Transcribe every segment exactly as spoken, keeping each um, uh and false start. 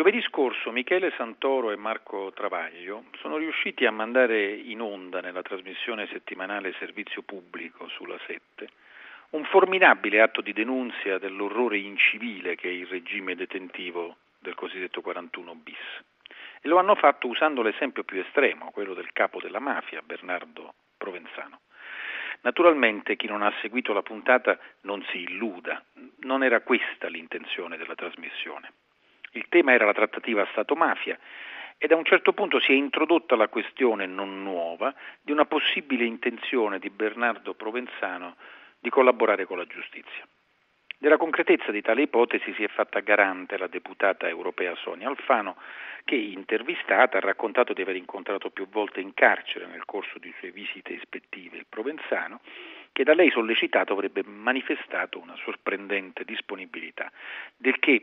Giovedì scorso Michele Santoro e Marco Travaglio sono riusciti a mandare in onda nella trasmissione settimanale Servizio Pubblico sulla sette un formidabile atto di denunzia dell'orrore incivile che è il regime detentivo del cosiddetto quarantuno bis. E lo hanno fatto usando l'esempio più estremo, quello del capo della mafia, Bernardo Provenzano. Naturalmente chi non ha seguito la puntata non si illuda, non era questa l'intenzione della trasmissione. Il tema era la trattativa Stato-mafia e da un certo punto si è introdotta la questione non nuova di una possibile intenzione di Bernardo Provenzano di collaborare con la giustizia. Della concretezza di tale ipotesi si è fatta garante la deputata europea Sonia Alfano, che intervistata ha raccontato di aver incontrato più volte in carcere nel corso di sue visite ispettive il Provenzano, che da lei sollecitato avrebbe manifestato una sorprendente disponibilità, del che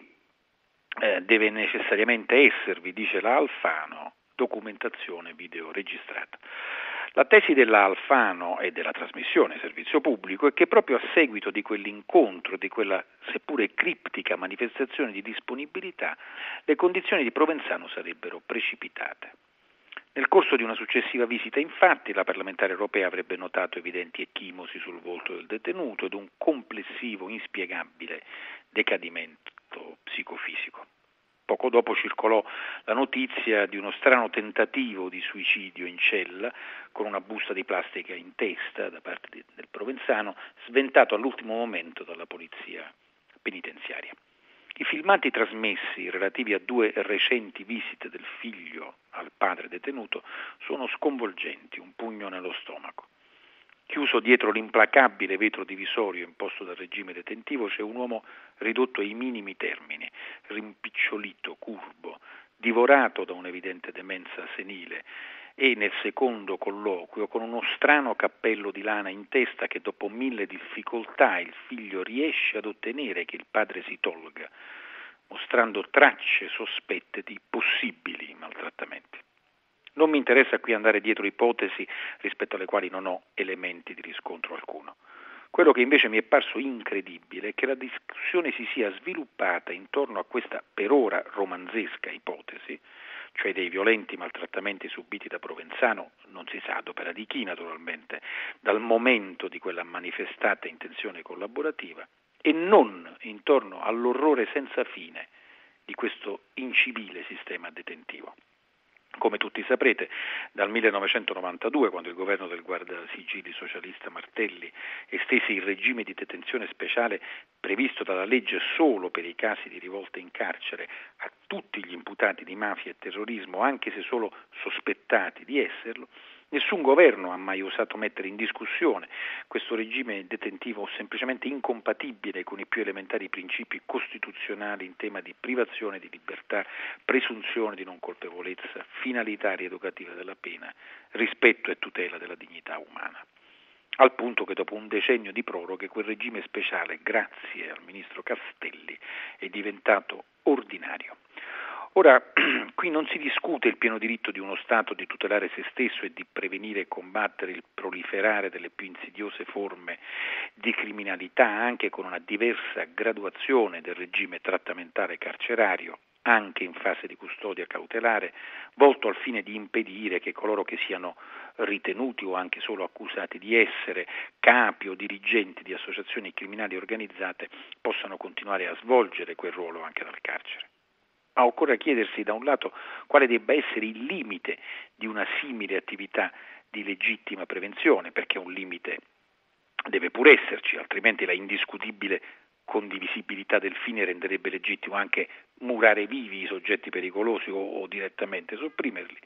eh, deve necessariamente esservi, dice la Alfano, documentazione video registrata. La tesi della Alfano e della trasmissione Servizio Pubblico è che proprio a seguito di quell'incontro, di quella seppure criptica manifestazione di disponibilità, le condizioni di Provenzano sarebbero precipitate. Nel corso di una successiva visita, infatti, la parlamentare europea avrebbe notato evidenti ecchimosi sul volto del detenuto ed un complessivo, inspiegabile decadimento psicofisico. Poco dopo circolò la notizia di uno strano tentativo di suicidio in cella con una busta di plastica in testa da parte di, del Provenzano, sventato all'ultimo momento dalla polizia penitenziaria. I filmati trasmessi relativi a due recenti visite del figlio al padre detenuto sono sconvolgenti, un pugno nello stomaco. Chiuso dietro l'implacabile vetro divisorio imposto dal regime detentivo c'è un uomo ridotto ai minimi termini, rimpicciolito, curvo, divorato da un'evidente demenza senile e nel secondo colloquio con uno strano cappello di lana in testa che dopo mille difficoltà il figlio riesce ad ottenere che il padre si tolga, mostrando tracce sospette di possibili maltrattamenti. Non mi interessa qui andare dietro ipotesi rispetto alle quali non ho elementi di riscontro alcuno. Quello che invece mi è parso incredibile è che la discussione si sia sviluppata intorno a questa per ora romanzesca ipotesi, cioè dei violenti maltrattamenti subiti da Provenzano, non si sa ad opera di chi naturalmente, dal momento di quella manifestata intenzione collaborativa, e non intorno all'orrore senza fine di questo incivile sistema detentivo. Come tutti saprete, dal millenovecentonovantadue, quando il governo del guardasigilli socialista Martelli estese il regime di detenzione speciale previsto dalla legge solo per i casi di rivolte in carcere a tutti gli imputati di mafia e terrorismo, anche se solo sospettati di esserlo, nessun governo ha mai osato mettere in discussione questo regime detentivo semplicemente incompatibile con i più elementari principi costituzionali in tema di privazione di libertà, presunzione di non colpevolezza, finalità rieducativa della pena, rispetto e tutela della dignità umana. Al punto che dopo un decennio di proroghe quel regime speciale, grazie al ministro Castelli, è diventato ordinario. Ora, qui non si discute il pieno diritto di uno Stato di tutelare se stesso e di prevenire e combattere il proliferare delle più insidiose forme di criminalità, anche con una diversa graduazione del regime trattamentale carcerario, anche in fase di custodia cautelare, volto al fine di impedire che coloro che siano ritenuti o anche solo accusati di essere capi o dirigenti di associazioni criminali organizzate possano continuare a svolgere quel ruolo anche dal carcere. Ma occorre chiedersi da un lato quale debba essere il limite di una simile attività di legittima prevenzione, perché un limite deve pur esserci, altrimenti la indiscutibile condivisibilità del fine renderebbe legittimo anche murare vivi i soggetti pericolosi o, o direttamente sopprimerli.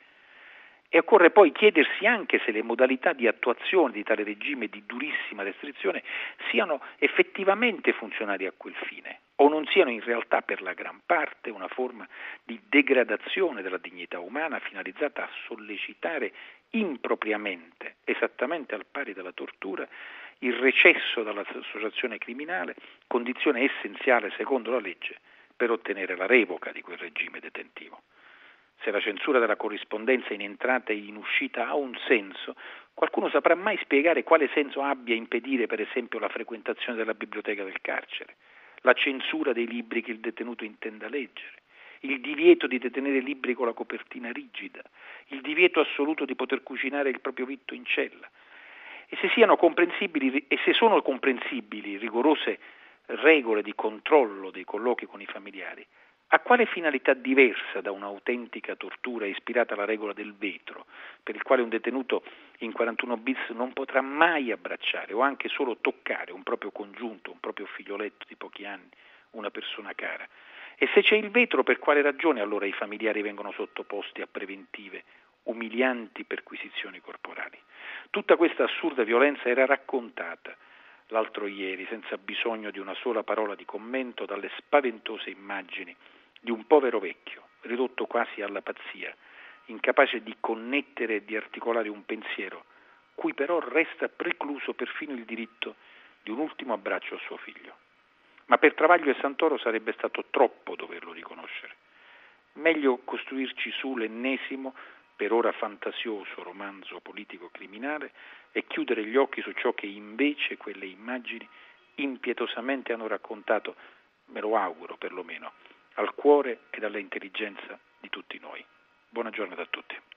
E occorre poi chiedersi anche se le modalità di attuazione di tale regime di durissima restrizione siano effettivamente funzionali a quel fine, o non siano in realtà per la gran parte una forma di degradazione della dignità umana finalizzata a sollecitare impropriamente, esattamente al pari della tortura, il recesso dall'associazione criminale, condizione essenziale secondo la legge per ottenere la revoca di quel regime detentivo. Se la censura della corrispondenza in entrata e in uscita ha un senso, qualcuno saprà mai spiegare quale senso abbia impedire per esempio la frequentazione della biblioteca del carcere, la censura dei libri che il detenuto intenda leggere, il divieto di detenere libri con la copertina rigida, il divieto assoluto di poter cucinare il proprio vitto in cella. E se siano comprensibili e se sono comprensibili rigorose regole di controllo dei colloqui con i familiari, a quale finalità diversa da un'autentica tortura ispirata alla regola del vetro, per il quale un detenuto in quarantuno bis non potrà mai abbracciare o anche solo toccare un proprio congiunto, un proprio figlioletto di pochi anni, una persona cara? E se c'è il vetro, per quale ragione allora i familiari vengono sottoposti a preventive, umilianti perquisizioni corporali? Tutta questa assurda violenza era raccontata l'altro ieri, senza bisogno di una sola parola di commento, dalle spaventose immagini di un povero vecchio, ridotto quasi alla pazzia, incapace di connettere e di articolare un pensiero, cui però resta precluso perfino il diritto di un ultimo abbraccio a suo figlio. Ma per Travaglio e Santoro sarebbe stato troppo doverlo riconoscere. Meglio costruirci su l'ennesimo, per ora fantasioso romanzo politico-criminale e chiudere gli occhi su ciò che invece quelle immagini impietosamente hanno raccontato, me lo auguro perlomeno, al cuore ed alla intelligenza di tutti noi. Buona giornata a tutti.